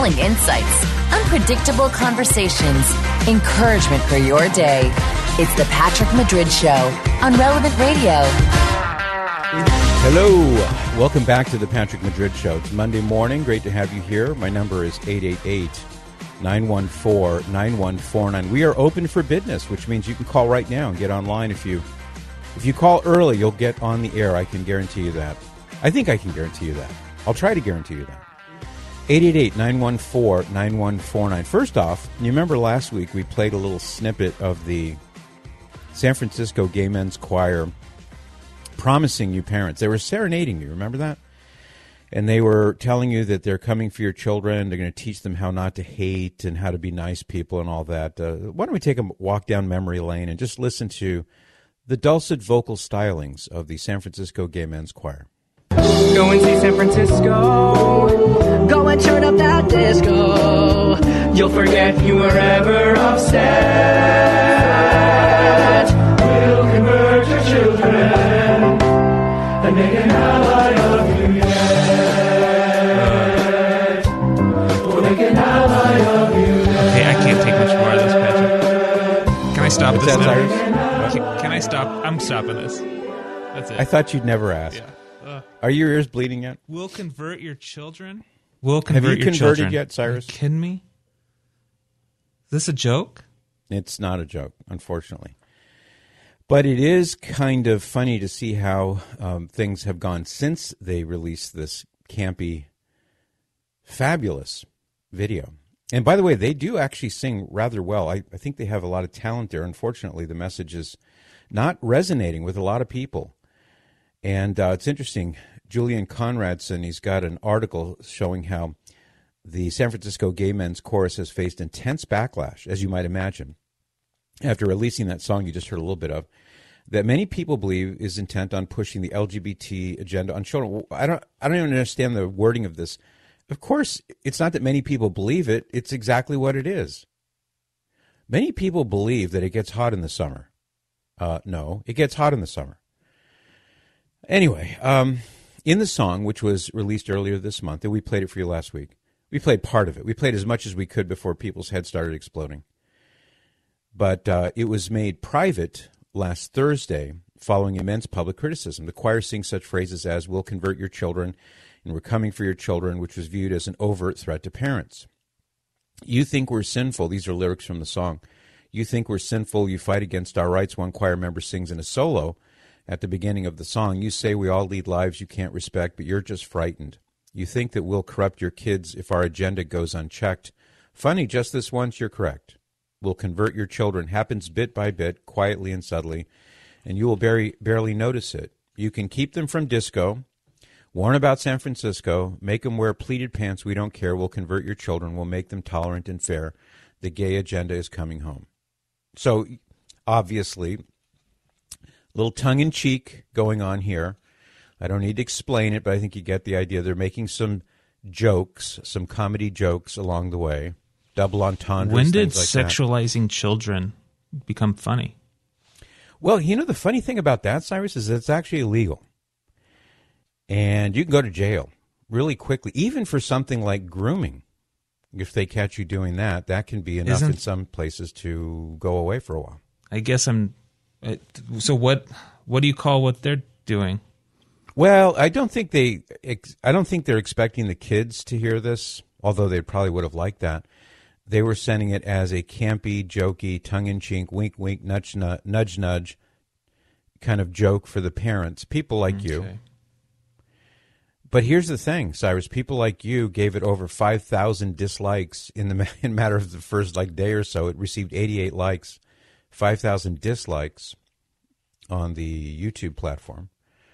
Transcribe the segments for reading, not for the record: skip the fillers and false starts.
compelling insights, unpredictable conversations, encouragement for your day. It's the Patrick Madrid Show on Relevant Radio. Hello. Welcome back to the Patrick Madrid Show. It's Monday morning. Great to have you here. My number is 888-914-9149. We are open for business, which means you can call right now and get online. If you call early, you'll get on the air. I can guarantee you that. I think I can guarantee you that. I'll try to guarantee you that. 888-914-9149. First off, you remember last week we played a little snippet of the San Francisco Gay Men's Choir promising you parents. They were serenading you. Remember that? And they were telling you that they're coming for your children. They're going to teach them how not to hate and how to be nice people and all that. Why don't we take a walk down memory lane and just listen to the dulcet vocal stylings of the San Francisco Gay Men's Choir. Go and see San Francisco. Go and turn up that disco. You'll forget you were ever upset. We'll convert your children and make an ally of you yet. We'll make an ally of you yet. Hey, I can't take much more of this, Patrick. Can I stop this now? Can I stop? I'm stopping this. That's it. I thought you'd never ask. Yeah. Are your ears bleeding yet? We'll convert your children. We'll convert your children. Have you converted yet, Cyrus? Are you kidding me? Is this a joke? It's not a joke, unfortunately. But it is kind of funny to see how things have gone since they released this campy, fabulous video. And by the way, they do actually sing rather well. I think they have a lot of talent there. Unfortunately, the message is not resonating with a lot of people. And it's interesting, Julian Conradson, he's got an article showing how the San Francisco Gay Men's Chorus has faced intense backlash, as you might imagine, after releasing that song you just heard a little bit of, that many people believe is intent on pushing the LGBT agenda on children. I don't even understand the wording of this. Of course, it's not that many people believe it. It's exactly what it is. Many people believe that it gets hot in the summer. No, it gets hot in the summer. Anyway, in the song, which was released earlier this month, and we played it for you last week, we played part of it. We played as much as we could before people's heads started exploding. But it was made private last Thursday following immense public criticism. The choir sings such phrases as, "We'll convert your children," and "We're coming for your children," which was viewed as an overt threat to parents. "You think we're sinful." These are lyrics from the song. "You think we're sinful. You fight against our rights," one choir member sings in a solo at the beginning of the song. "You say we all lead lives you can't respect, but you're just frightened. You think that we'll corrupt your kids if our agenda goes unchecked. Funny, just this once, you're correct. We'll convert your children. Happens bit by bit, quietly and subtly, and you will barely notice it. You can keep them from disco, warn about San Francisco, make them wear pleated pants, we don't care. We'll convert your children. We'll make them tolerant and fair. The gay agenda is coming home." So, obviously, little tongue-in-cheek going on here. I don't need to explain it, but I think you get the idea. They're making some jokes, some comedy jokes along the way. Double entendres. When did like sexualizing children become funny? Well, the funny thing about that, Cyrus, is that it's actually illegal. And you can go to jail really quickly, even for something like grooming. If they catch you doing that, that can be enough in some places to go away for a while. I guess so what do you call what they're doing? Well, I don't think they're expecting the kids to hear this, although they probably would have liked that. They were sending it as a campy, jokey, tongue-in-cheek, wink, wink, nudge, nudge kind of joke for the parents, people like you. But here's the thing, Cyrus, people like you gave it over 5,000 dislikes in the matter of the first day or so. It received 88 likes, 5,000 dislikes on the YouTube platform.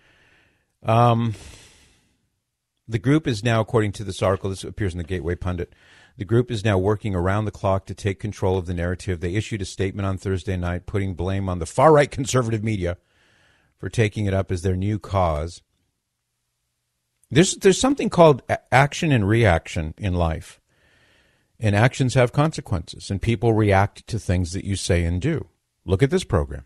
The group is now, according to this article, this appears in the Gateway Pundit, the group is now working around the clock to take control of the narrative. They issued a statement on Thursday night putting blame on the far-right conservative media for taking it up as their new cause. There's something called action and reaction in life. And actions have consequences, and people react to things that you say and do. Look at this program.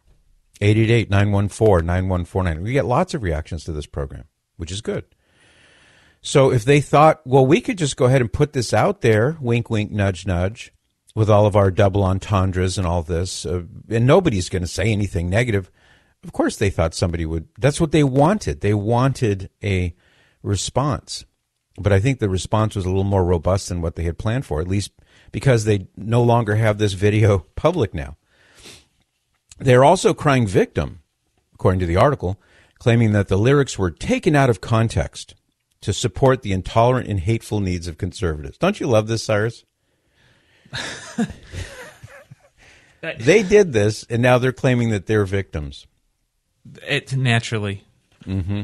888-914-9149. We get lots of reactions to this program, which is good. So if they thought, well, we could just go ahead and put this out there, wink, wink, nudge, nudge, with all of our double entendres and all this, and nobody's going to say anything negative. Of course they thought somebody would. That's what they wanted. They wanted a response. But I think the response was a little more robust than what they had planned for, at least because they no longer have this video public now. They're also crying victim, according to the article, claiming that the lyrics were taken out of context to support the intolerant and hateful needs of conservatives. Don't you love this, Cyrus? They did this, and now they're claiming that they're victims. Naturally. Mm-hmm.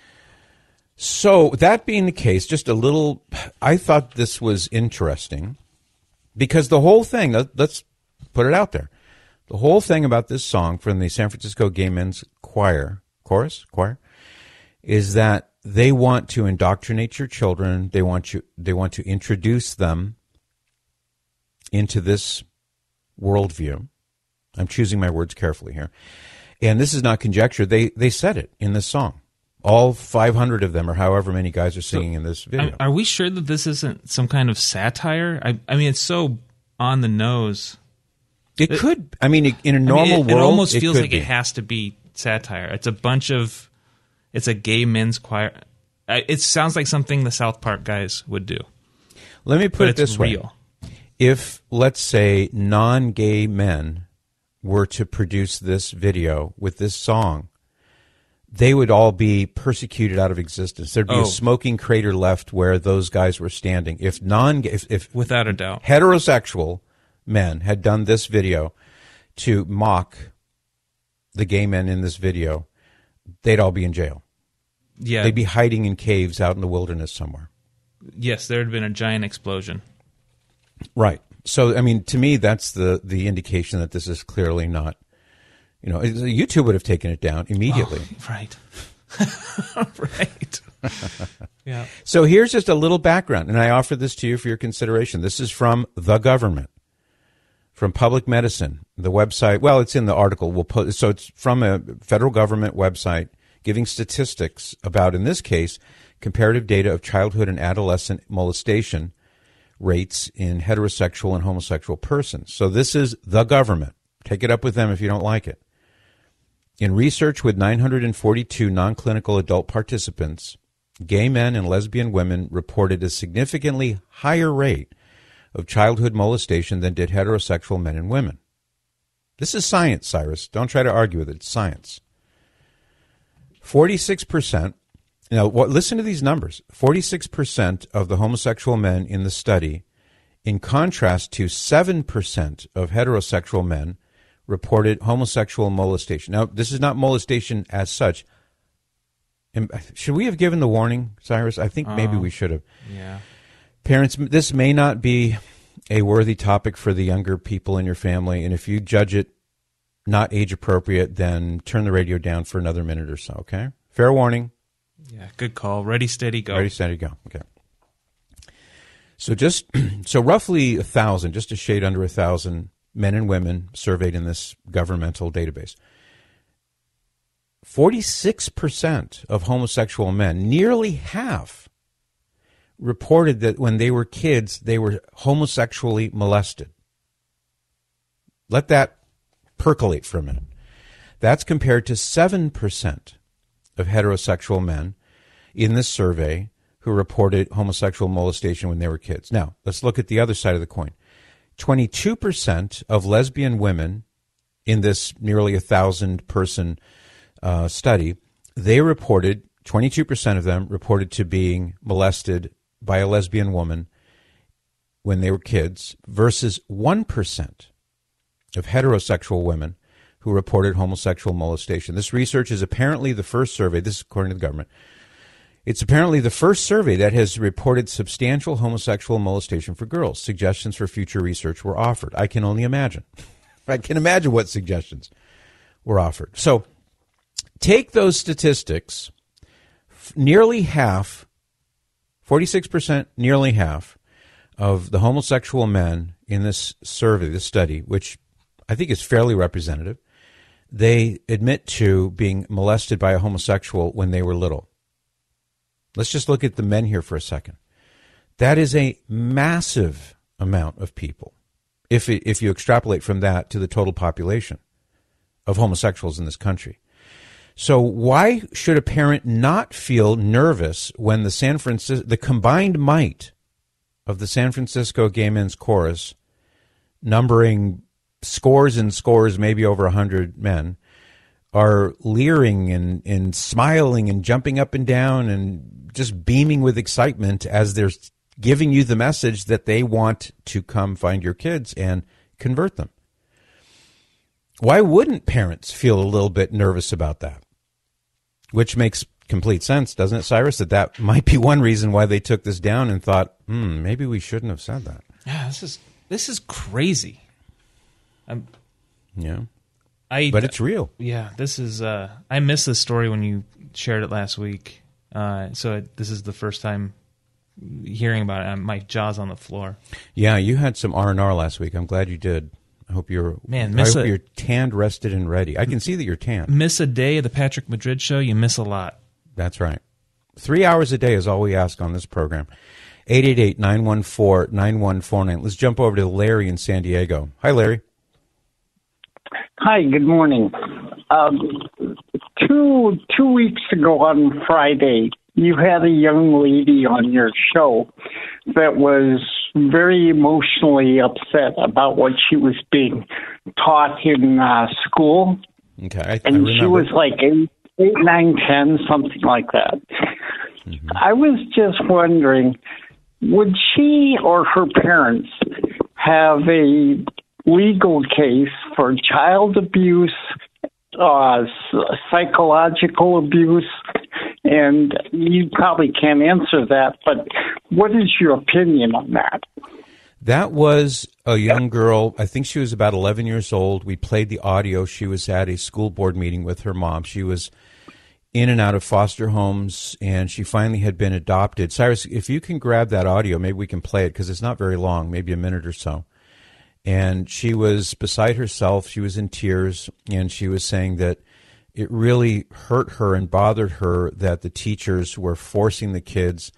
So that being the case, just a little, I thought this was interesting because the whole thing, let's put it out there. The whole thing about this song from the San Francisco Gay Men's Choir, is that they want to indoctrinate your children. They want to introduce them into this worldview. I'm choosing my words carefully here. And this is not conjecture. They said it in this song. All 500 of them, or however many guys are singing in this video. Are we sure that this isn't some kind of satire? I mean, it's so on the nose. It could. I mean, in a normal world, it almost feels like be. it has to be satire. It's a gay men's choir. It sounds like something the South Park guys would do. Let me put it this way. Real. If, let's say, non-gay men were to produce this video with this song, they would all be persecuted out of existence. There'd be a smoking crater left where those guys were standing. If without a doubt, heterosexual men had done this video to mock the gay men in this video, they'd all be in jail. Yeah, they'd be hiding in caves out in the wilderness somewhere. Yes, there had been a giant explosion. Right. So, I mean, to me, that's the indication that this is clearly not, YouTube would have taken it down immediately. Oh, right. Right. Yeah. So here's just a little background, and I offer this to you for your consideration. This is from the government, from Public Medicine, the website. Well, it's in the article. So it's from a federal government website giving statistics about, in this case, comparative data of childhood and adolescent molestation rates in heterosexual and homosexual persons. So this is the government. Take it up with them if you don't like it. In research with 942 non-clinical adult participants, gay men and lesbian women reported a significantly higher rate of childhood molestation than did heterosexual men and women. This is science, Cyrus. Don't try to argue with it. It's science. 46%. Now, listen to these numbers. 46% of the homosexual men in the study, in contrast to 7% of heterosexual men, reported homosexual molestation. Now, this is not molestation as such. Should we have given the warning, Cyrus? I think maybe we should have. Yeah. Parents, this may not be a worthy topic for the younger people in your family, and if you judge it not age appropriate, then turn the radio down for another minute or so, okay? Fair warning. Yeah, good call. Ready, steady, go. Ready, steady, go. Okay. So roughly 1,000, just a shade under 1,000 men and women surveyed in this governmental database. 46% of homosexual men, nearly half, reported that when they were kids, they were homosexually molested. Let that percolate for a minute. That's compared to 7% of heterosexual men in this survey who reported homosexual molestation when they were kids. Now, let's look at the other side of the coin. 22% of lesbian women in this nearly 1,000-person study, they reported, 22% of them reported to being molested by a lesbian woman when they were kids, versus 1% of heterosexual women who reported homosexual molestation. This research is apparently the first survey, this is according to the government, it's apparently the first survey that has reported substantial homosexual molestation for girls. Suggestions for future research were offered. I can only imagine. I can imagine what suggestions were offered. So take those statistics, nearly half, 46%, nearly half of the homosexual men in this survey, this study, which I think is fairly representative, they admit to being molested by a homosexual when they were little. Let's just look at the men here for a second. That is a massive amount of people, if you extrapolate from that to the total population of homosexuals in this country. So why should a parent not feel nervous when the combined might of the San Francisco Gay Men's Chorus, numbering scores and scores, maybe over 100 men, are leering and smiling and jumping up and down and just beaming with excitement as they're giving you the message that they want to come find your kids and convert them? Why wouldn't parents feel a little bit nervous about that? Which makes complete sense, doesn't it, Cyrus? That might be one reason why they took this down and thought, maybe we shouldn't have said that. Yeah, this is crazy. But it's real. Yeah, this is. I missed this story when you shared it last week. This is the first time hearing about it. My jaw's on the floor. Yeah, you had some R&R last week. I'm glad you did. I hope you're tanned, rested, and ready. I can see that you're tanned. Miss a day of the Patrick Madrid Show, you miss a lot. That's right. 3 hours a day is all we ask on this program. 888-914-9149. Let's jump over to Larry in San Diego. Hi, Larry. Hi, good morning. 2 weeks ago on Friday, you had a young lady on your show that was very emotionally upset about what she was being taught in school. Okay, and she was like 8, 9, 10, something like that. Mm-hmm. I was just wondering, would she or her parents have a legal case for child abuse, psychological abuse? And you probably can't answer that, but what is your opinion on that? That was a young girl. I think she was about 11 years old. We played the audio. She was at a school board meeting with her mom. She was in and out of foster homes, and she finally had been adopted. Cyrus, if you can grab that audio, maybe we can play it because it's not very long, maybe a minute or so. And she was beside herself. She was in tears, and she was saying that it really hurt her and bothered her that the teachers were forcing the kids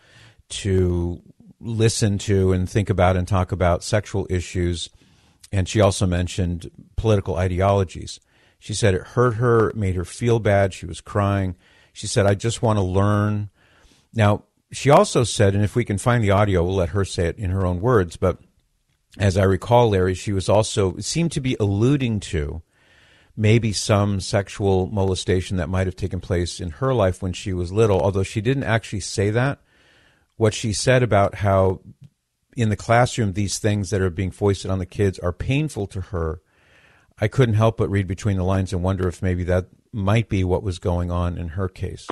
to listen to and think about and talk about sexual issues. And she also mentioned political ideologies. She said it hurt her, it made her feel bad. She was crying. She said, I just want to learn. Now, she also said, and if we can find the audio, we'll let her say it in her own words, but as I recall, Larry, she was also, seemed to be alluding to maybe some sexual molestation that might have taken place in her life when she was little, although she didn't actually say that. What she said about how in the classroom these things that are being foisted on the kids are painful to her, I couldn't help but read between the lines and wonder if maybe that might be what was going on in her case.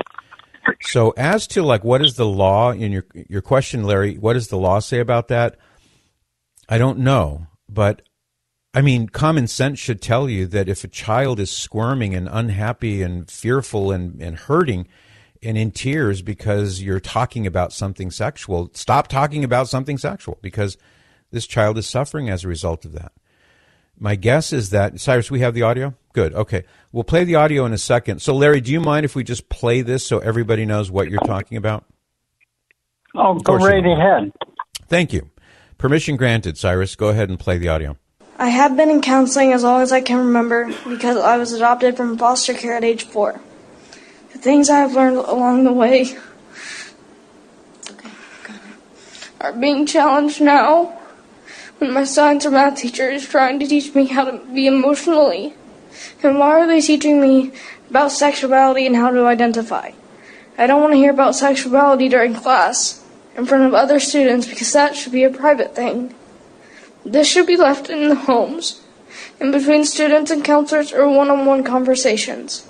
So as to like what is the law, in your question, Larry, what does the law say about that? I don't know, but I mean, common sense should tell you that if a child is squirming and unhappy and fearful and hurting and in tears because you're talking about something sexual, stop talking about something sexual because this child is suffering as a result of that. My guess is that, Cyrus, we have the audio? Good, okay. We'll play the audio in a second. So, Larry, do you mind if we just play this so everybody knows what you're talking about? Oh, go right ahead. Thank you. Permission granted, Cyrus. Go ahead and play the audio. I have been in counseling as long as I can remember because I was adopted from foster care at age 4. The things I have learned along the way are being challenged now when my science or math teacher is trying to teach me how to be emotionally. And why are they teaching me about sexuality and how to identify? I don't want to hear about sexuality during class in front of other students because that should be a private thing. This should be left in the homes, in between students and counselors or one-on-one conversations.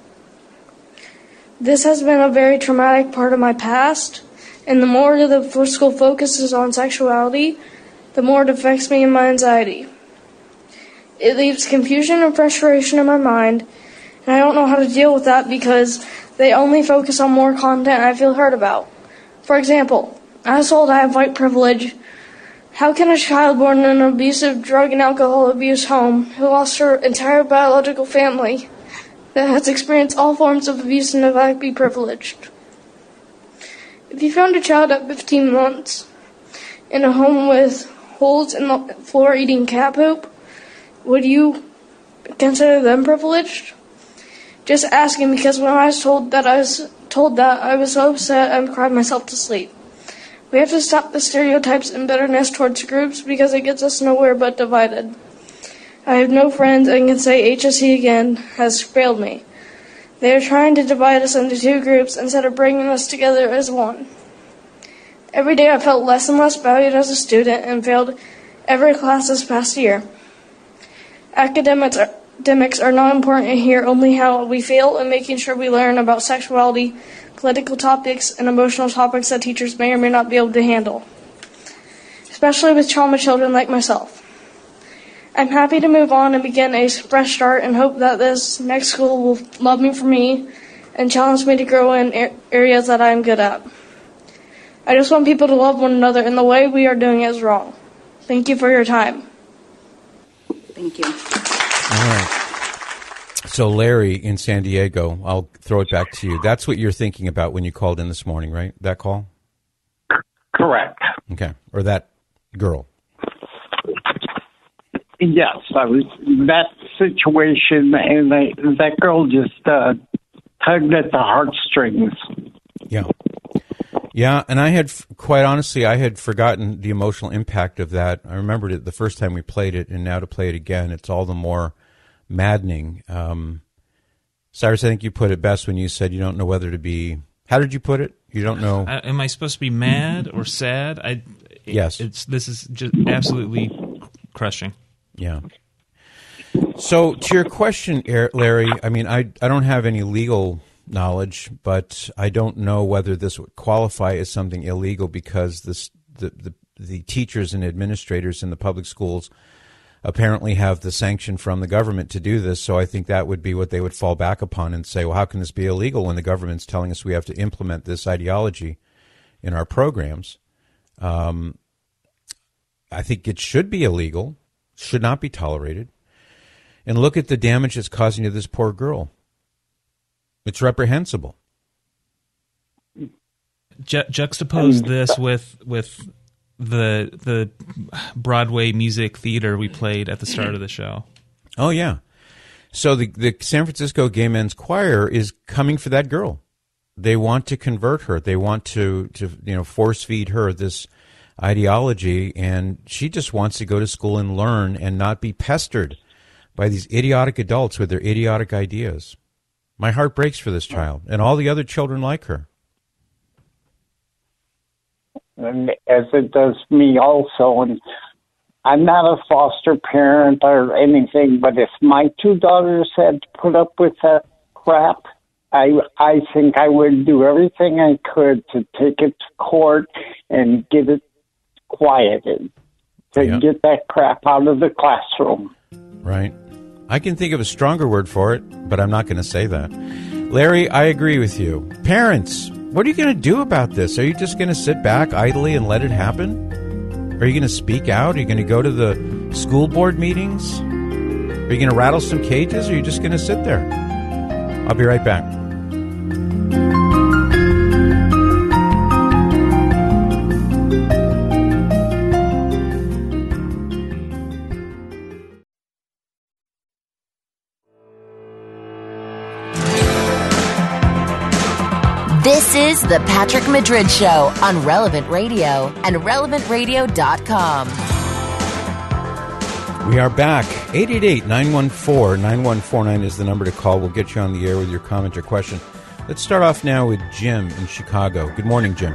This has been a very traumatic part of my past, and the more the school focuses on sexuality, the more it affects me and my anxiety. It leaves confusion and frustration in my mind, and I don't know how to deal with that because they only focus on more content I feel hurt about. For example, I was told I have white privilege. How can a child born in an abusive drug and alcohol abuse home who lost her entire biological family that has experienced all forms of abuse and neglect be privileged? If you found a child at 15 months in a home with holes in the floor eating cat poop, would you consider them privileged? Just asking, because when I was told that, I was so upset I cried myself to sleep. We have to stop the stereotypes and bitterness towards groups because it gets us nowhere but divided. I have no friends and can say HSE again has failed me. They are trying to divide us into two groups instead of bringing us together as one. Every day I felt less and less valued as a student and failed every class this past year. Academics are not important here, only how we feel and making sure we learn about sexuality, political topics, and emotional topics that teachers may or may not be able to handle, especially with trauma children like myself. I'm happy to move on and begin a fresh start and hope that this next school will love me for me and challenge me to grow in areas that I am good at. I just want people to love one another, and the way we are doing it is wrong. Thank you for your time. Thank you. All right. So, Larry in San Diego, I'll throw it back to you. That's what you're thinking about when you called in this morning, right? That call? Correct. Okay. Or that girl? Yes, I was that situation, and that girl just tugged at the heartstrings. Yeah. Yeah, and I had, quite honestly, I had forgotten the emotional impact of that. I remembered it the first time we played it, and now to play it again, it's all the more maddening. Cyrus, I think you put it best when you said you don't know whether to be... How did you put it? You don't know... Am I supposed to be mad or sad? Yes. This is just absolutely crushing. Yeah. So to your question, Larry, I mean, I don't have any legal knowledge, but I don't know whether this would qualify as something illegal because the teachers and administrators in the public schools apparently have the sanction from the government to do this. So I think that would be what they would fall back upon and say, well, how can this be illegal when the government's telling us we have to implement this ideology in our programs? I think it should be illegal. Should not be tolerated. And look at the damage it's causing to this poor girl. It's reprehensible. Juxtapose this with the Broadway music theater we played at the start of the show. Oh, yeah. So the San Francisco Gay Men's Choir is coming for that girl. They want to convert her. They want to force feed her this ideology, and she just wants to go to school and learn and not be pestered by these idiotic adults with their idiotic ideas. My heart breaks for this child and all the other children like her. And as it does me also, and I'm not a foster parent or anything, but if my two daughters had to put up with that crap, I think I would do everything I could to take it to court and get it quieted, to get that crap out of the classroom. Right. I can think of a stronger word for it, but I'm not going to say that. Larry, I agree with you. Parents, what are you going to do about this? Are you just going to sit back idly and let it happen? Are you going to speak out? Are you going to go to the school board meetings? Are you going to rattle some cages, or are you just going to sit there? I'll be right back. This is the Patrick Madrid Show on Relevant Radio and RelevantRadio.com. We are back. 888-914-9149 is the number to call. We'll get you on the air with your comment or question. Let's start off now with Jim in Chicago. Good morning, Jim.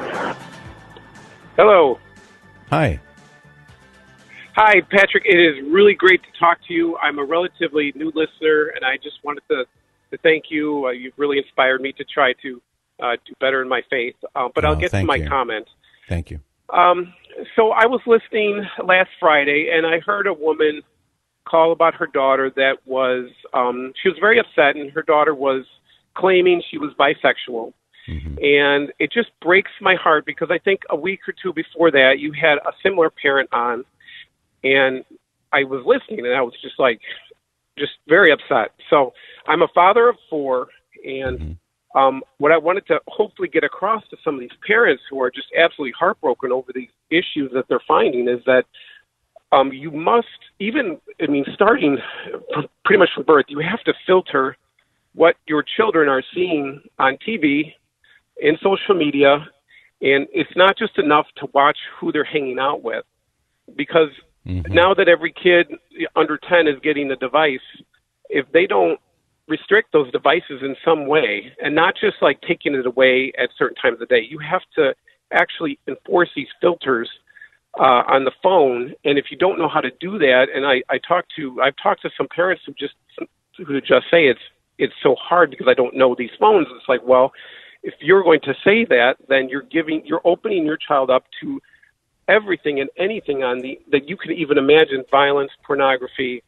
Hello. Hi. Hi, Patrick. It is really great to talk to you. I'm a relatively new listener, and I just wanted to thank you. You've really inspired me to try to do better in my faith. But I'll get to my comment. Thank you. So I was listening last Friday, and I heard a woman call about her daughter that was, she was very upset, and her daughter was claiming she was bisexual. Mm-hmm. And it just breaks my heart because I think a week or two before that, you had a similar parent on, and I was listening, and I was just very upset. So I'm a father of 4, and what I wanted to hopefully get across to some of these parents who are just absolutely heartbroken over these issues that they're finding is that you must, starting pretty much from birth, you have to filter what your children are seeing on TV, in social media, and it's not just enough to watch who they're hanging out with, because now that every kid under 10 is getting a device, if they don't restrict those devices in some way, and not just like taking it away at certain times of the day, you have to actually enforce these filters on the phone. And if you don't know how to do that, and I've talked to some parents who just say it's so hard because I don't know these phones. It's like, well, if you're going to say that, then you're opening your child up to everything and anything that you can even imagine: violence, pornography,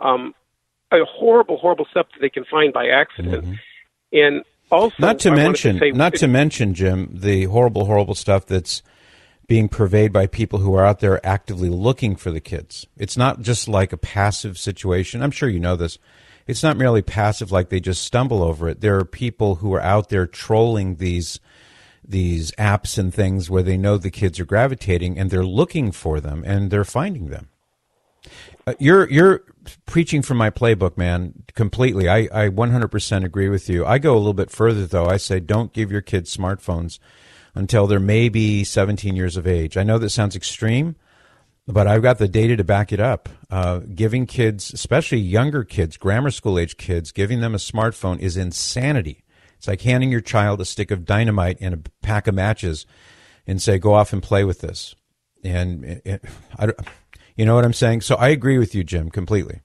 a horrible stuff that they can find by accident. And also, not to mention, Jim, the horrible stuff that's being purveyed by people who are out there actively looking for the kids. It's not just like a passive situation. I'm sure you know this. It's not merely passive, like they just stumble over it. There are people who are out there trolling these apps and things where they know the kids are gravitating, and they're looking for them, and they're finding them. You're preaching from my playbook, man, completely. I 100% agree with you. I go a little bit further, though. I say don't give your kids smartphones until they're maybe 17 years of age. I know that sounds extreme, but I've got the data to back it up. Giving kids, especially younger kids, grammar school age kids, giving them a smartphone is insanity. It's like handing your child a stick of dynamite and a pack of matches and say, go off and play with this. And you know what I'm saying? So I agree with you, Jim, completely.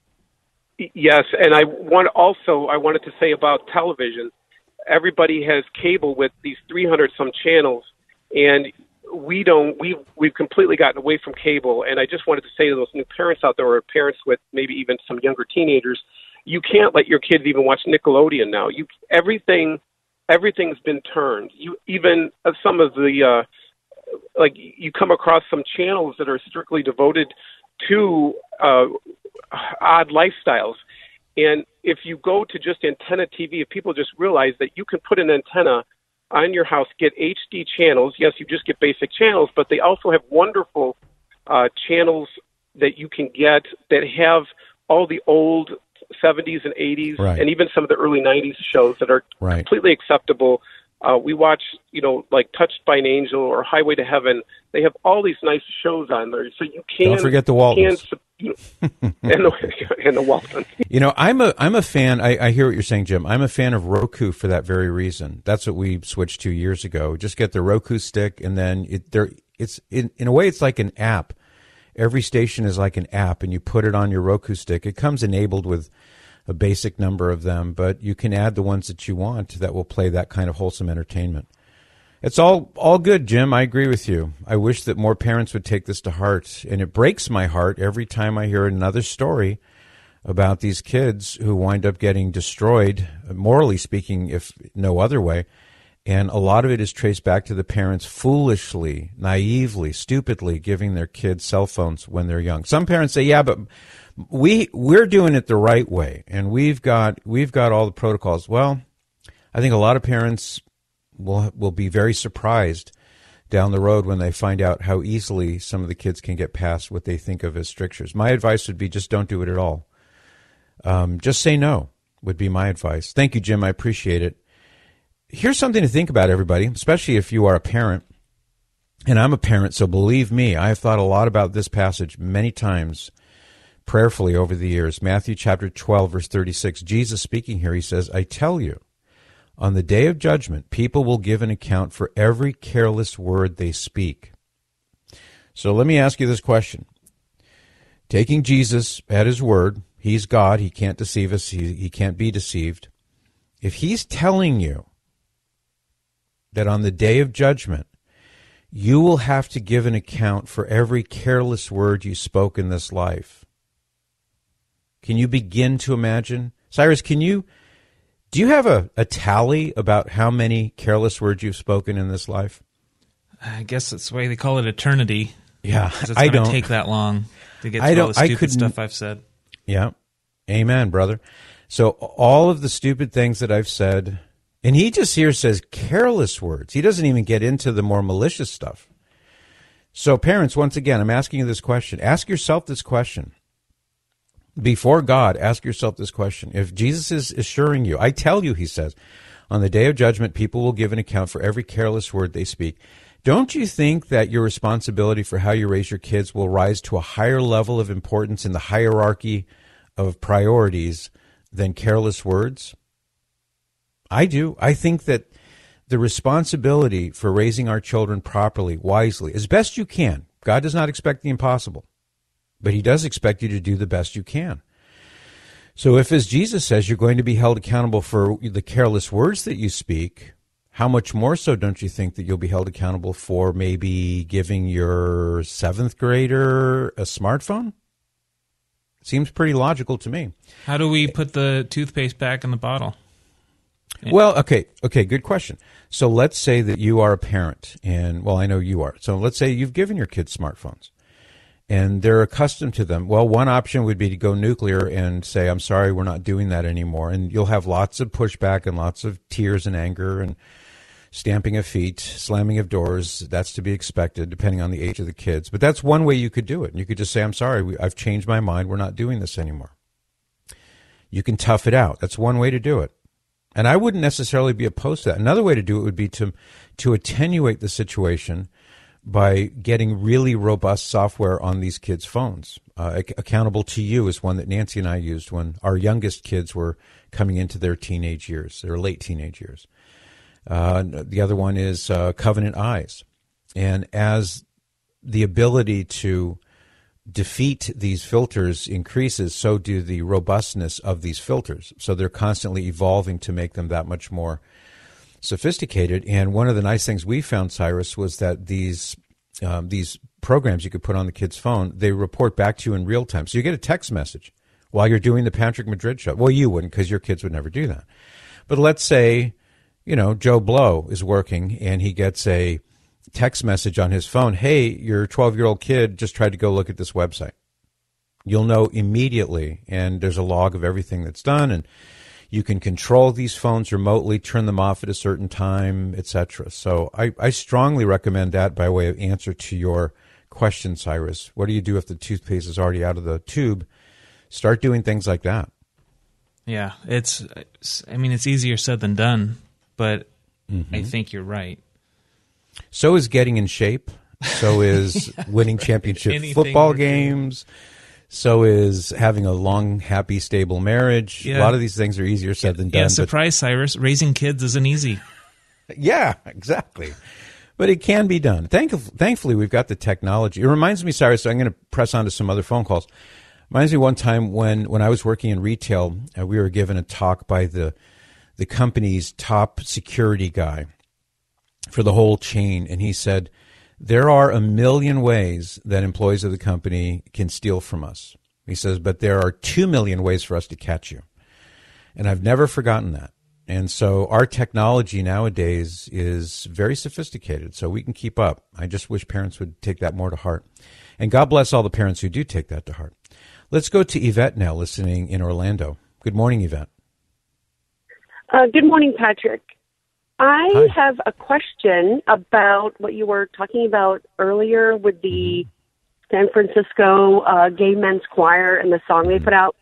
Yes, and I wanted to say about television. Everybody has cable with these 300 some channels, and we've completely gotten away from cable. And I just wanted to say to those new parents out there, or parents with maybe even some younger teenagers, you can't let your kids even watch Nickelodeon now. Everything's been turned. Some of the you come across some channels that are strictly devoted to odd lifestyles. And if you go to just antenna TV, if people just realize that you can put an antenna on your house, get HD channels. Yes, you just get basic channels, but they also have wonderful channels that you can get that have all the old 70s and 80s, right, and even some of the early 90s shows that are completely acceptable. We watch, like Touched by an Angel or Highway to Heaven. They have all these nice shows on there, so you can. Don't forget the Waltons. And the Waltons. I'm a fan. I hear what you're saying, Jim. I'm a fan of Roku for that very reason. That's what we switched to years ago. Just get the Roku stick, and then it's in a way it's like an app. Every station is like an app, and you put it on your Roku stick. It comes enabled with a basic number of them, but you can add the ones that you want that will play that kind of wholesome entertainment. It's all good, Jim. I agree with you. I wish that more parents would take this to heart, and it breaks my heart every time I hear another story about these kids who wind up getting destroyed, morally speaking, if no other way. And a lot of it is traced back to the parents foolishly, naively, stupidly giving their kids cell phones when they're young. Some parents say, yeah, but we're doing it the right way, and we've got all the protocols. Well, I think a lot of parents will be very surprised down the road when they find out how easily some of the kids can get past what they think of as strictures. My advice would be just don't do it at all. Just say no would be my advice. Thank you, Jim. I appreciate it. Here's something to think about, everybody, especially if you are a parent. And I'm a parent, so believe me, I have thought a lot about this passage many times prayerfully over the years. Matthew chapter 12, verse 36, Jesus speaking here, he says, I tell you, on the day of judgment, people will give an account for every careless word they speak. So let me ask you this question. Taking Jesus at his word, he's God, he can't deceive us, he can't be deceived. If he's telling you that on the day of judgment, you will have to give an account for every careless word you spoke in this life, can you begin to imagine? Cyrus, do you have a tally about how many careless words you've spoken in this life? I guess that's the way they call it eternity. Yeah, it's going to take that long to get through all the stupid stuff I've said. Yeah, amen, brother. So all of the stupid things that I've said And he just here says careless words. He doesn't even get into the more malicious stuff. So parents, once again, I'm asking you this question. Ask yourself this question. Before God, ask yourself this question. If Jesus is assuring you, I tell you, he says, on the day of judgment, people will give an account for every careless word they speak. Don't you think that your responsibility for how you raise your kids will rise to a higher level of importance in the hierarchy of priorities than careless words? I do. I think that the responsibility for raising our children properly, wisely, as best you can. God does not expect the impossible, but he does expect you to do the best you can. So if, as Jesus says, you're going to be held accountable for the careless words that you speak, how much more so don't you think that you'll be held accountable for maybe giving your 7th grader a smartphone? Seems pretty logical to me. How do we put the toothpaste back in the bottle? Well, okay, good question. So let's say that you are a parent, and, well, I know you are. So let's say you've given your kids smartphones, and they're accustomed to them. Well, one option would be to go nuclear and say, I'm sorry, we're not doing that anymore. And you'll have lots of pushback and lots of tears and anger and stamping of feet, slamming of doors. That's to be expected, depending on the age of the kids. But that's one way you could do it. And you could just say, I'm sorry, I've changed my mind. We're not doing this anymore. You can tough it out. That's one way to do it. And I wouldn't necessarily be opposed to that. Another way to do it would be to attenuate the situation by getting really robust software on these kids' phones. Accountable to You is one that Nancy and I used when our youngest kids were coming into their teenage years, their late teenage years. The other one is Covenant Eyes. And as the ability to defeat these filters increases, so do the robustness of these filters. So they're constantly evolving to make them that much more sophisticated. And one of the nice things we found, Cyrus, was that these programs you could put on the kid's phone, they report back to you in real time. So you get a text message while you're doing the Patrick Madrid show. Well, you wouldn't, because your kids would never do that. But let's say, Joe Blow is working and he gets a text message on his phone, hey, your 12-year-old kid just tried to go look at this website. You'll know immediately, and there's a log of everything that's done, and you can control these phones remotely, turn them off at a certain time, etc. So I strongly recommend that by way of answer to your question, Cyrus. What do you do if the toothpaste is already out of the tube? Start doing things like that. Yeah, it's easier said than done, but I think you're right. So is getting in shape. So is winning championship football games. So is having a long, happy, stable marriage. Yeah. A lot of these things are easier said than done. Yeah, surprise, Cyrus. Raising kids isn't easy. Yeah, exactly. But it can be done. Thankfully, we've got the technology. It reminds me, Cyrus, so I'm going to press on to some other phone calls. Reminds me one time when I was working in retail, we were given a talk by the company's top security guy for the whole chain, and he said, there are 1 million ways that employees of the company can steal from us. He says, but there are 2 million ways for us to catch you. And I've never forgotten that. And so our technology nowadays is very sophisticated, so we can keep up. I just wish parents would take that more to heart. And God bless all the parents who do take that to heart. Let's go to Yvette now, listening in Orlando. Good morning, Yvette. Good morning, Patrick. I have a question about what you were talking about earlier with the San Francisco Gay Men's Choir and the song they put out.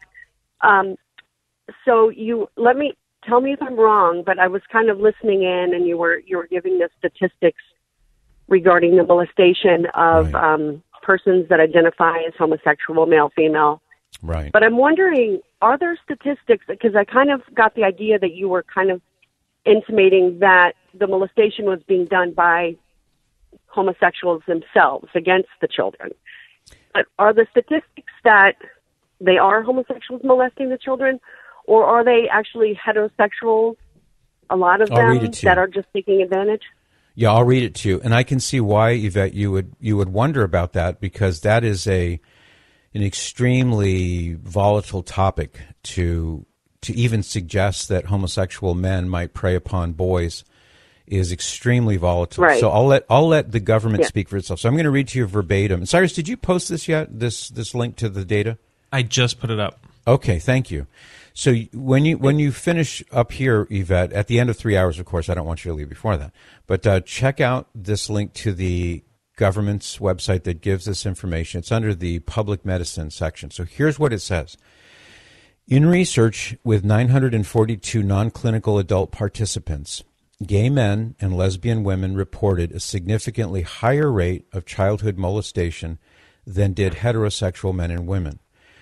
So tell me if I'm wrong, but I was kind of listening in, and you were giving the statistics regarding the molestation of persons that identify as homosexual, male, female. Right. But I'm wondering, are there statistics? Because I kind of got the idea that you were kind of intimating that the molestation was being done by homosexuals themselves against the children. But are the statistics that they are homosexuals molesting the children, or are they actually heterosexuals, a lot of them, that are just taking advantage? Yeah, I'll read it to you. And I can see why, Yvette, you would wonder about that, because that is an extremely volatile topic to even suggest that homosexual men might prey upon boys is extremely volatile. Right. So I'll let the government speak for itself. So I'm going to read to you verbatim. Cyrus, did you post this yet? This link to the data? I just put it up. Okay, thank you. So when you finish up here, Yvette, at the end of 3 hours, of course, I don't want you to leave before that, but check out this link to the government's website that gives this information. It's under the public medicine section. So here's what it says. In research with 942 non-clinical adult participants, gay men and lesbian women reported a significantly higher rate of childhood molestation than did heterosexual men and women.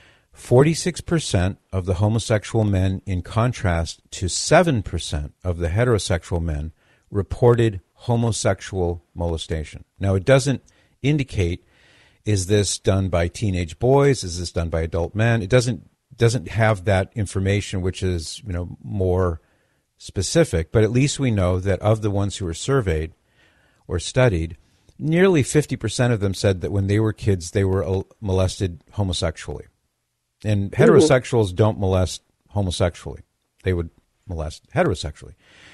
46% of the homosexual men, in contrast to 7% of the heterosexual men, reported homosexual molestation. Now, it doesn't indicate, is this done by teenage boys? Is this done by adult men? It doesn't have that information, which is, more specific. But at least we know that of the ones who were surveyed or studied, nearly 50% of them said that when they were kids, they were molested homosexually. And heterosexuals don't molest homosexually. They would molest heterosexually.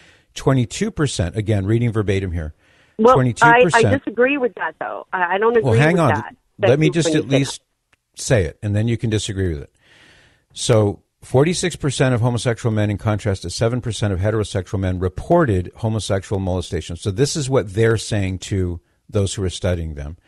22%, again, reading verbatim here. Well, 22%. I disagree with that, though. I don't agree with that. Well, hang on. Let me just at least say it, and then you can disagree with it. So 46% of homosexual men, in contrast to 7% of heterosexual men, reported homosexual molestation. So this is what they're saying to those who are studying them.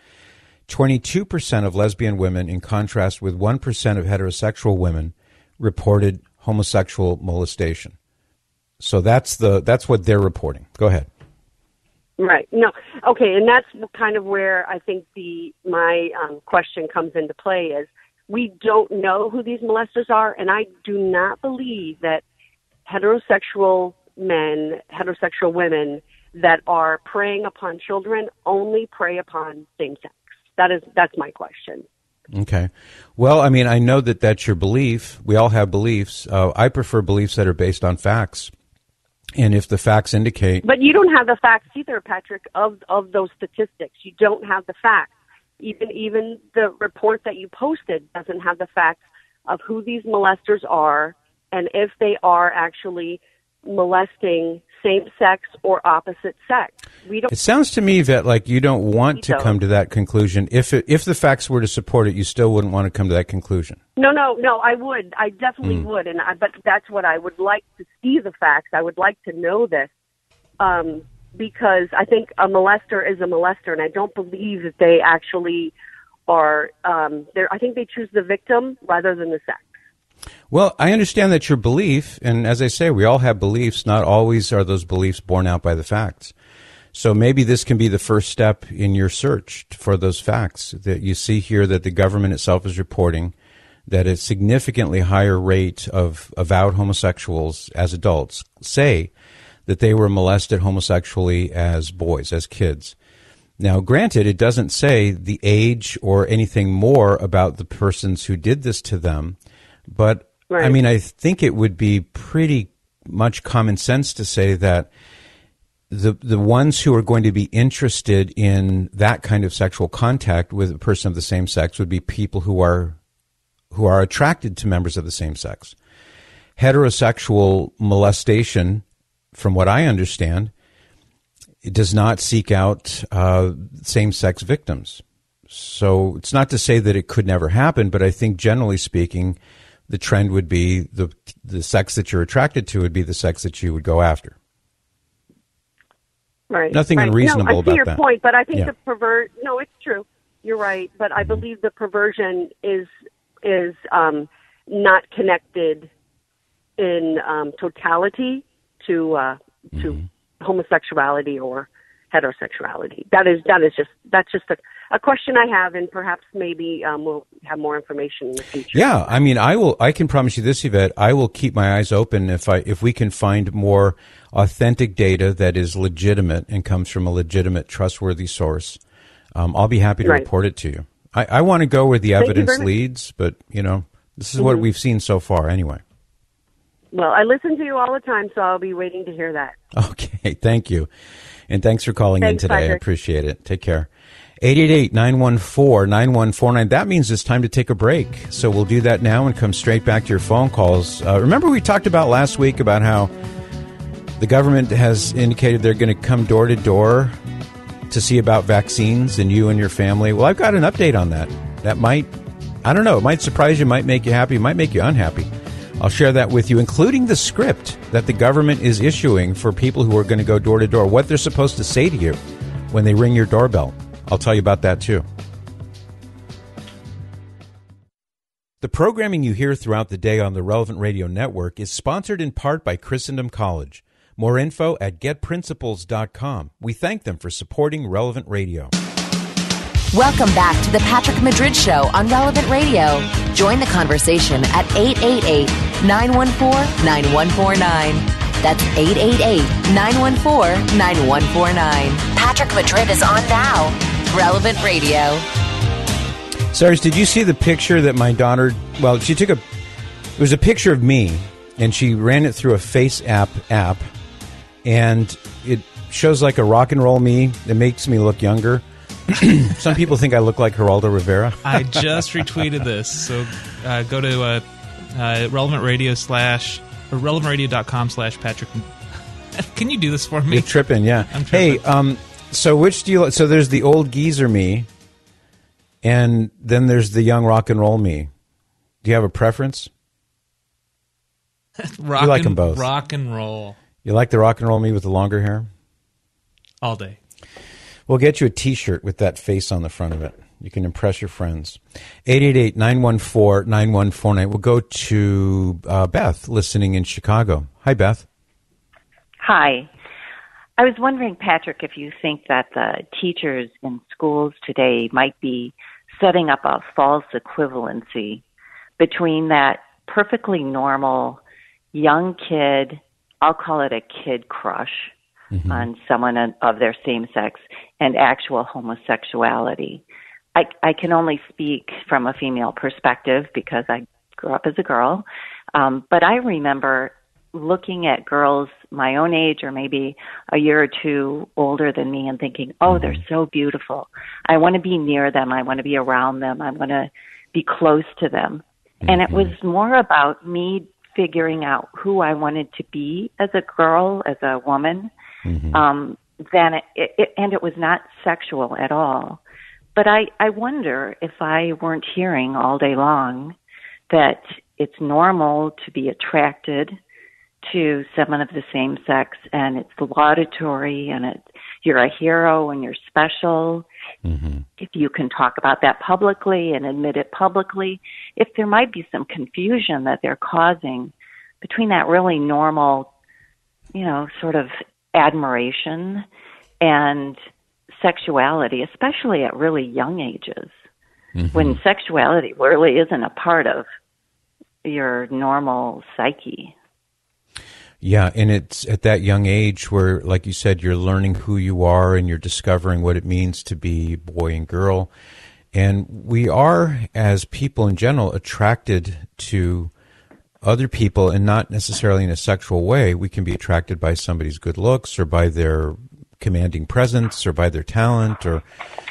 22% of lesbian women, in contrast with 1% of heterosexual women, reported homosexual molestation. So that's what they're reporting. Go ahead. Right. No. Okay. And that's kind of where I think my question comes into play is we don't know who these molesters are, and I do not believe that heterosexual men, heterosexual women that are preying upon children only prey upon same sex. That's my question. Okay. Well, I mean, I know that that's your belief. We all have beliefs. I prefer beliefs that are based on facts. And if the facts indicate... But you don't have the facts either, Patrick, of those statistics. You don't have the facts. Even the report that you posted doesn't have the facts of who these molesters are and if they are actually molesting same-sex or opposite sex. It sounds to me that like you don't want to come to that conclusion. If the facts were to support it, you still wouldn't want to come to that conclusion. No, I would. I definitely would. But that's what I would like to see, the facts. I would like to know this because I think a molester is a molester, and I don't believe that they actually are. I think they choose the victim rather than the sex. Well, I understand that your belief, and as I say, we all have beliefs. Not always are those beliefs borne out by the facts. So maybe this can be the first step in your search for those facts that you see here that the government itself is reporting that a significantly higher rate of avowed homosexuals as adults say that they were molested homosexually as boys, as kids. Now, granted, it doesn't say the age or anything more about the persons who did this to them, but right. I mean, I think it would be pretty much common sense to say that the ones who are going to be interested in that kind of sexual contact with a person of the same sex would be people who are attracted to members of the same sex. Heterosexual molestation, from what I understand, it does not seek out same-sex victims. So it's not to say that it could never happen, but I think generally speaking, the trend would be the sex that you're attracted to would be the sex that you would go after. Right. Nothing unreasonable about that. I see your point, but I think no, it's true. You're right, but I believe the perversion is not connected in totality to homosexuality or heterosexuality. That's just a question I have, and perhaps maybe we'll have more information in the future. Yeah, I mean, I can promise you this, Yvette. I will keep my eyes open if we can find more authentic data that is legitimate and comes from a legitimate, trustworthy source. I'll be happy to report it to you. I want to go where the evidence leads, but this is what we've seen so far, anyway. Well, I listen to you all the time, so I'll be waiting to hear that. Okay, thank you. And thanks for calling in today. Patrick. I appreciate it. Take care. 888-914-9149. That means it's time to take a break. So we'll do that now and come straight back to your phone calls. Remember we talked about last week about how the government has indicated they're going to come door to door to see about vaccines and you and your family. Well, I've got an update on that. That might, I don't know, it might surprise you, might make you happy, it might make you unhappy. I'll share that with you, including the script that the government is issuing for people who are going to go door to door, what they're supposed to say to you when they ring your doorbell. I'll tell you about that too. The programming you hear throughout the day on the Relevant Radio Network is sponsored in part by Christendom College. More info at getprinciples.com. We thank them for supporting Relevant Radio. Welcome back to the Patrick Madrid Show on Relevant Radio. Join the conversation at 888-914-9149. That's 888-914-9149. Patrick Madrid is on now. Relevant Radio. Sarge, did you see the picture that my daughter, well, she took it was a picture of me, and she ran it through a Face app, and it shows like a rock and roll me. It makes me look younger. Some people think I look like Geraldo Rivera. I just retweeted this, so go to relevantradio.com/Patrick. Can you do this for me? You're tripping, yeah. I'm tripping. Hey, so which do you? So there's the old geezer me, and then there's the young rock and roll me. Do you have a preference? You like them both. Rock and roll. You like the rock and roll me with the longer hair? All day. We'll get you a T-shirt with that face on the front of it. You can impress your friends. 888-914-9149. We'll go to Beth, listening in Chicago. Hi, Beth. Hi. I was wondering, Patrick, if you think that the teachers in schools today might be setting up a false equivalency between that perfectly normal young kid, I'll call it a kid crush, on someone of their same sex, and actual homosexuality. I can only speak from a female perspective because I grew up as a girl, but I remember looking at girls my own age or maybe a year or two older than me and thinking, oh, they're so beautiful. I want to be near them. I want to be around them. I want to be close to them. And it was more about me figuring out who I wanted to be as a girl, as a woman, than and it was not sexual at all. But I wonder if I weren't hearing all day long that it's normal to be attracted to someone of the same sex, and it's laudatory, and you're a hero and you're special. If you can talk about that publicly and admit it publicly, if there might be some confusion that they're causing between that really normal, sort of admiration and sexuality, especially at really young ages, when sexuality really isn't a part of your normal psyche. Yeah, and it's at that young age where, like you said, you're learning who you are and you're discovering what it means to be boy and girl. And we are, as people in general, attracted to other people, and not necessarily in a sexual way. We can be attracted by somebody's good looks or by their commanding presence or by their talent or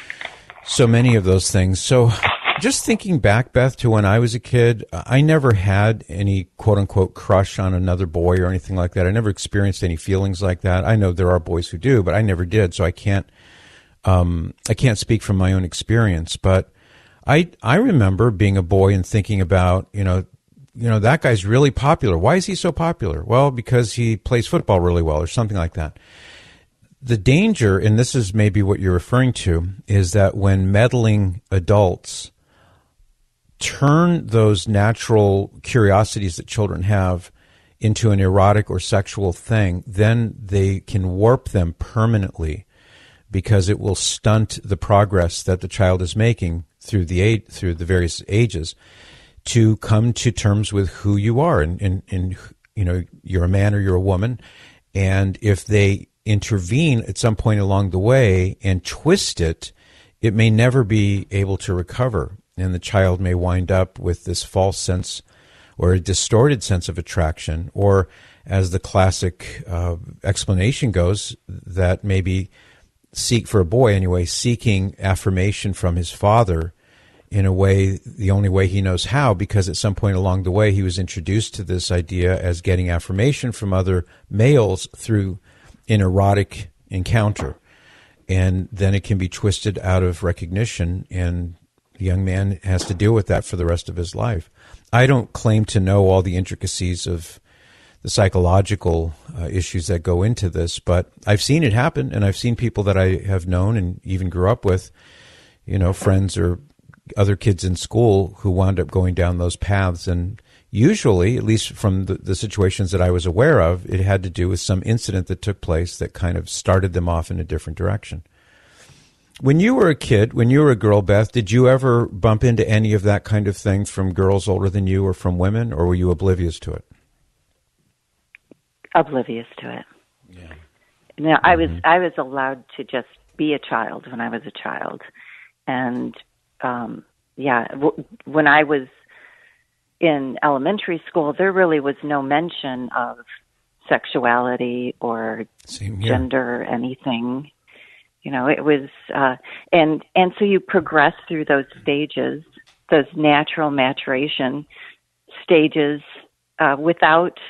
so many of those things. So just thinking back, Beth, to when I was a kid, I never had any quote-unquote crush on another boy or anything like that. I never experienced any feelings like that. I know there are boys who do, but I never did, so I can't speak from my own experience. But I remember being a boy and thinking about, that guy's really popular. Why is he so popular? Well, because he plays football really well or something like that. The danger, and this is maybe what you're referring to, is that when meddling adults turn those natural curiosities that children have into an erotic or sexual thing, then they can warp them permanently because it will stunt the progress that the child is making through the various ages to come to terms with who you are. And you're a man or you're a woman. And if they intervene at some point along the way and twist it, it may never be able to recover. And the child may wind up with this false sense or a distorted sense of attraction, or as the classic explanation goes, that maybe for a boy anyway, seeking affirmation from his father in a way, the only way he knows how, because at some point along the way he was introduced to this idea as getting affirmation from other males through an erotic encounter. And then it can be twisted out of recognition and The young man has to deal with that for the rest of his life. I don't claim to know all the intricacies of the psychological issues that go into this, but I've seen it happen, and I've seen people that I have known and even grew up with, friends or other kids in school who wound up going down those paths. And usually, at least from the situations that I was aware of, it had to do with some incident that took place that kind of started them off in a different direction. When you were a kid, when you were a girl, Beth, did you ever bump into any of that kind of thing from girls older than you or from women, or were you oblivious to it? Oblivious to it. Yeah. Now, I was allowed to just be a child when I was a child. And, when I was in elementary school, there really was no mention of sexuality or gender or anything. It was, and so you progress through those stages, those natural maturation stages, without,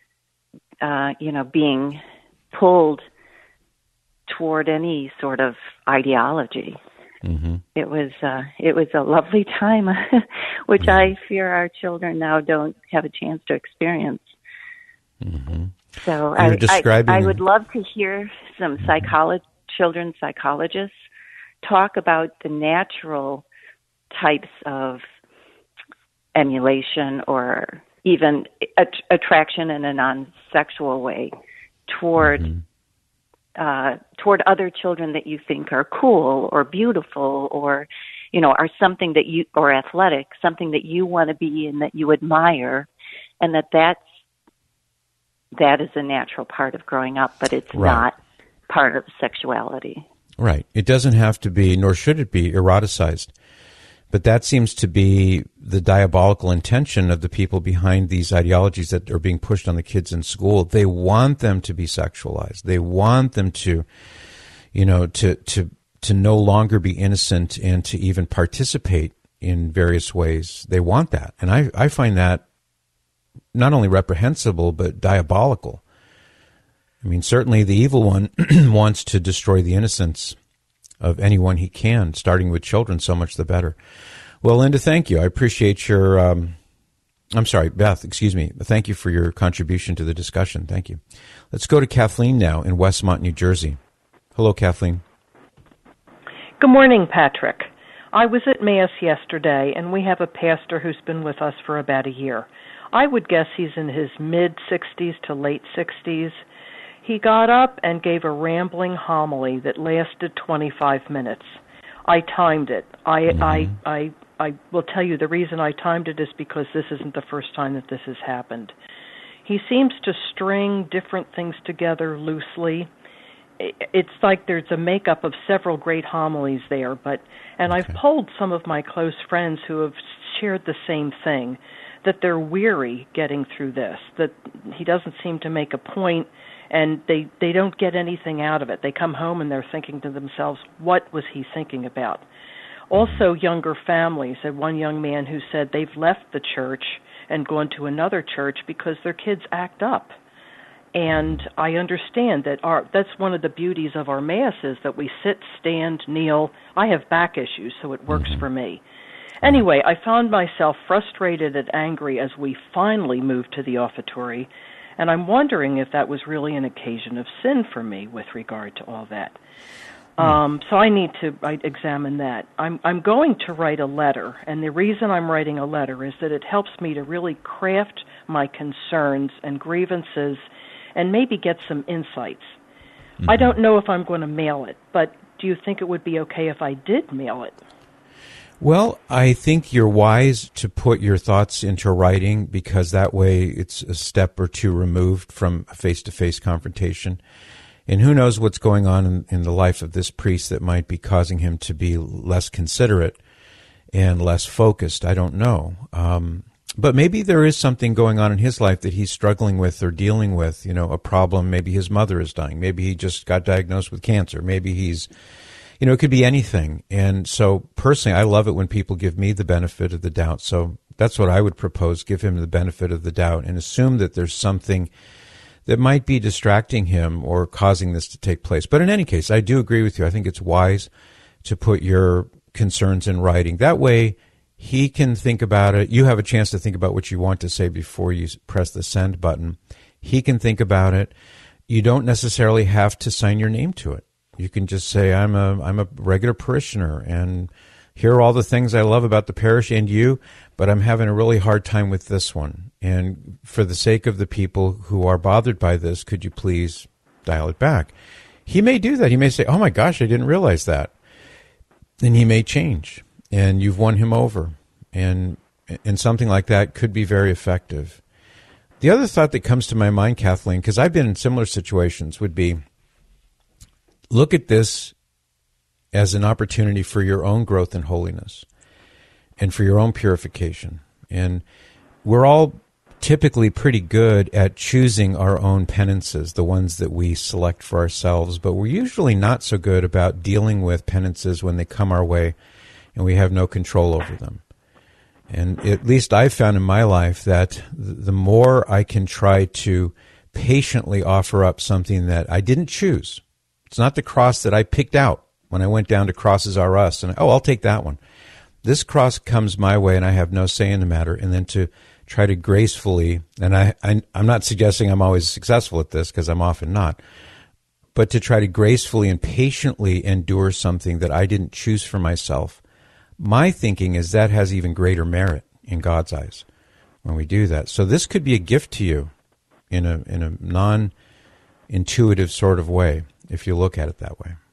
being pulled toward any sort of ideology. Mm-hmm. It was a lovely time, which I fear our children now don't have a chance to experience. Mm-hmm. So I would love to hear some children's psychologists talk about the natural types of emulation or even attraction in a non-sexual way toward other children that you think are cool or beautiful or, are something that you, or athletic, something that you want to be and that you admire, and that is a natural part of growing up, but it's not part of sexuality. Right. It doesn't have to be, nor should it be, eroticized. But that seems to be the diabolical intention of the people behind these ideologies that are being pushed on the kids in school. They want them to be sexualized. They want them to, to no longer be innocent and to even participate in various ways. They want that. And I find that not only reprehensible, but diabolical. I mean, certainly the evil one wants to destroy the innocence of anyone he can, starting with children, so much the better. Well, Linda, thank you. I appreciate your, Beth, excuse me. Thank you for your contribution to the discussion. Thank you. Let's go to Kathleen now in Westmont, New Jersey. Hello, Kathleen. Good morning, Patrick. I was at Mass yesterday, and we have a pastor who's been with us for about a year. I would guess he's in his mid-60s to late 60s. He got up and gave a rambling homily that lasted 25 minutes. I timed it. I will tell you the reason I timed it is because this isn't the first time that this has happened. He seems to string different things together loosely. It's like there's a makeup of several great homilies there, and I've polled some of my close friends who have shared the same thing, that they're weary getting through this, that he doesn't seem to make a point, and they don't get anything out of it. They come home and they're thinking to themselves, what was he thinking about? Also, younger families. I had one young man who said they've left the church and gone to another church because their kids act up. And I understand that that's one of the beauties of our Mass is that we sit, stand, kneel. I have back issues, so it works for me. Anyway, I found myself frustrated and angry as we finally moved to the offertory, and I'm wondering if that was really an occasion of sin for me with regard to all that. So I need to examine that. I'm going to write a letter, and the reason I'm writing a letter is that it helps me to really craft my concerns and grievances and maybe get some insights. I don't know if I'm going to mail it, but do you think it would be okay if I did mail it? Well, I think you're wise to put your thoughts into writing because that way it's a step or two removed from a face-to-face confrontation. And who knows what's going on in the life of this priest that might be causing him to be less considerate and less focused. I don't know. But maybe there is something going on in his life that he's struggling with or dealing with, a problem. Maybe his mother is dying. Maybe he just got diagnosed with cancer. Maybe he's, it could be anything. And so personally, I love it when people give me the benefit of the doubt. So that's what I would propose, give him the benefit of the doubt and assume that there's something that might be distracting him or causing this to take place. But in any case, I do agree with you. I think it's wise to put your concerns in writing. That way, he can think about it. You have a chance to think about what you want to say before you press the send button. He can think about it. You don't necessarily have to sign your name to it. You can just say, I'm a regular parishioner, and here are all the things I love about the parish and you, but I'm having a really hard time with this one. And for the sake of the people who are bothered by this, could you please dial it back? He may do that. He may say, oh my gosh, I didn't realize that. And he may change, and you've won him over. And something like that could be very effective. The other thought that comes to my mind, Kathleen, because I've been in similar situations, would be look at this as an opportunity for your own growth in holiness and for your own purification. And we're all typically pretty good at choosing our own penances, the ones that we select for ourselves, but we're usually not so good about dealing with penances when they come our way and we have no control over them. And at least I've found in my life that the more I can try to patiently offer up something that I didn't choose, it's not the cross that I picked out when I went down to Crosses R Us, and I'll take that one. This cross comes my way and I have no say in the matter, and then to try to gracefully, and I'm not suggesting I'm always successful at this because I'm often not, but to try to gracefully and patiently endure something that I didn't choose for myself. My thinking is that has even greater merit in God's eyes when we do that. So this could be a gift to you in a non-intuitive sort of way if you look at it that way.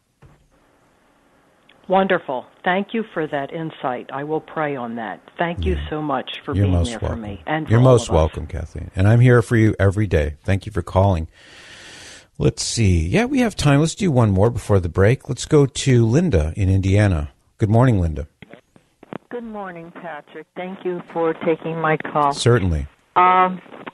Wonderful. Thank you for that insight. I will pray on that. Thank you so much for being there for me. And for You're all most of us. welcome, Kathleen. And I'm here for you every day. Thank you for calling. Let's see. Yeah, we have time. Let's do one more before the break. Let's go to Linda in Indiana. Good morning, Linda. Good morning, Patrick. Thank you for taking my call. Certainly. I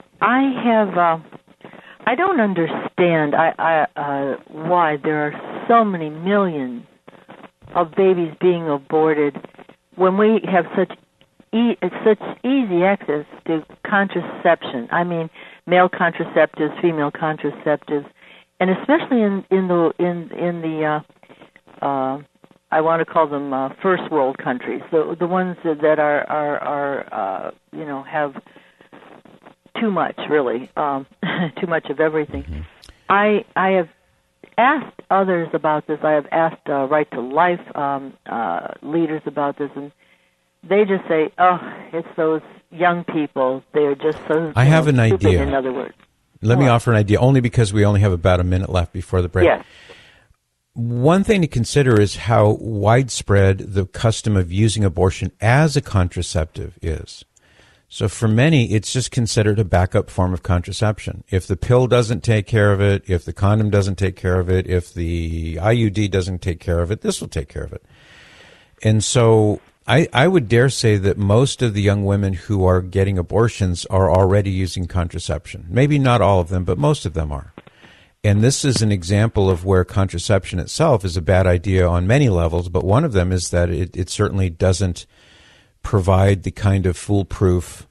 don't understand why there are so many millions of babies being aborted when we have such easy access to contraception. I mean, male contraceptives, female contraceptives, and especially in the I want to call them first world countries, the ones that are have too much, really, too much of everything. Mm-hmm. I have asked others about this. I have asked Right to Life leaders about this, and they just say, "Oh, it's those young people. They're just so." I have an stupid, idea. In other words, let me offer an idea, only because we only have about a minute left before the break. Yes. One thing to consider is how widespread the custom of using abortion as a contraceptive is. So for many, it's just considered a backup form of contraception. If the pill doesn't take care of it, if the condom doesn't take care of it, if the IUD doesn't take care of it, this will take care of it. And so I would dare say that most of the young women who are getting abortions are already using contraception. Maybe not all of them, but most of them are. And this is an example of where contraception itself is a bad idea on many levels, but one of them is that it certainly doesn't provide the kind of foolproof,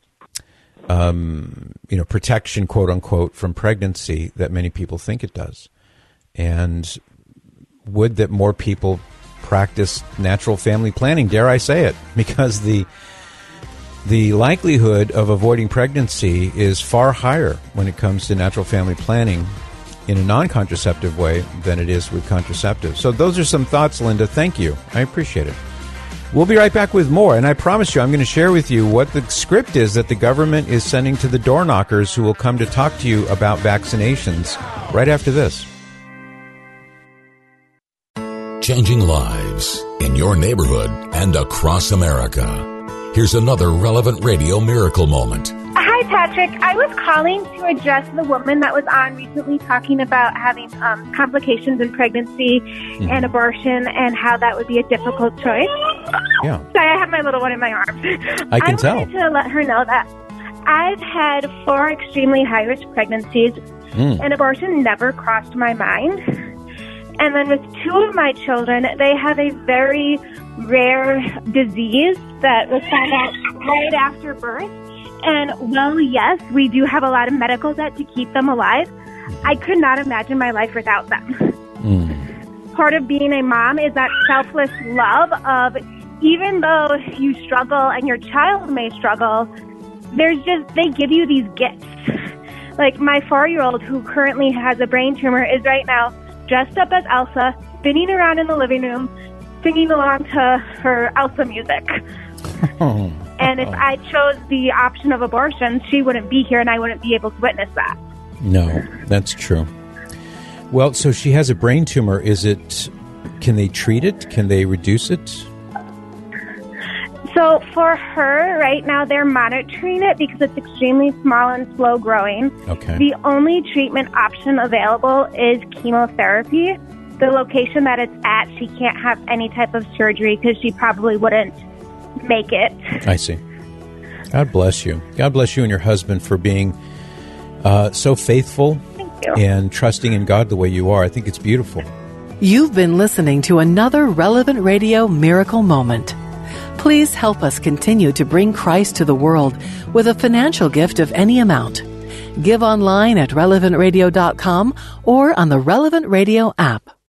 protection, quote unquote, from pregnancy that many people think it does. And would that more people practice natural family planning, dare I say it, because the likelihood of avoiding pregnancy is far higher when it comes to natural family planning in a non-contraceptive way than it is with contraceptives. So those are some thoughts, Linda. Thank you. I appreciate it. We'll be right back with more, and I promise you I'm going to share with you what the script is that the government is sending to the door knockers who will come to talk to you about vaccinations right after this. Changing lives in your neighborhood and across America. Here's another Relevant Radio Miracle Moment. Hi, Patrick. I was calling to address the woman that was on recently talking about having complications in pregnancy and abortion and how that would be a difficult choice. Yeah. Sorry, I have my little one in my arms. I can tell. I wanted to let her know that I've had 4 extremely high-risk pregnancies, and abortion never crossed my mind. And then with 2 of my children, they have a very rare disease that was found out right after birth. And, well, yes, we do have a lot of medical debt to keep them alive. I could not imagine my life without them. Part of being a mom is that selfless love of even though you struggle and your child may struggle, they give you these gifts. Like my 4-year-old who currently has a brain tumor is right now dressed up as Elsa, spinning around in the living room, singing along to her Elsa music. And if I chose the option of abortion, she wouldn't be here and I wouldn't be able to witness that. No, that's true. Well, so she has a brain tumor. Can they treat it? Can they reduce it? So for her, right now, they're monitoring it because it's extremely small and slow growing. Okay. The only treatment option available is chemotherapy. The location that it's at, she can't have any type of surgery because she probably wouldn't make it. I see. God bless you. God bless you and your husband for being so faithful and trusting in God the way you are. I think it's beautiful. You've been listening to another Relevant Radio Miracle Moment. Please help us continue to bring Christ to the world with a financial gift of any amount. Give online at relevantradio.com or on the Relevant Radio app.